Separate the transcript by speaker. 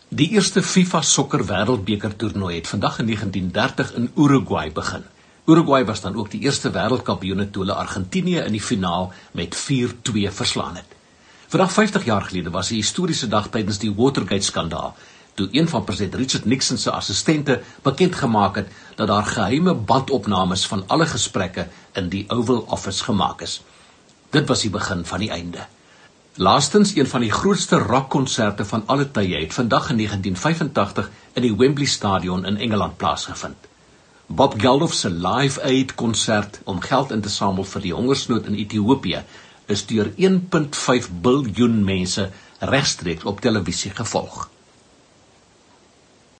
Speaker 1: Die eerste FIFA Sokker Wêreldbeker toernooi het vandag in 1930 in Uruguay begin. Uruguay was dan ook die eerste wêreldkampioene toe hulle Argentinië in die finaal met 4-2 verslaan het. Vandag 50 jaar gelede was 'n historiese dag tydens die Watergate-skandaal, toe een van president Richard Nixon se assistente bekend gemaak het dat daar geheime bandopnames van alle gesprekke in die Oval Office gemaak is. Dit was die begin van die einde. Laastens, een van die grootste rockkonserte van alle tye het vandag in 1985 in die Wembley Stadion in Engeland plaasgevind. Bob Geldof se Live Aid konsert om geld in te samel vir die hongersnood in Ethiopië is deur 1,5 biljoen mense regstreeks op televisie gevolg.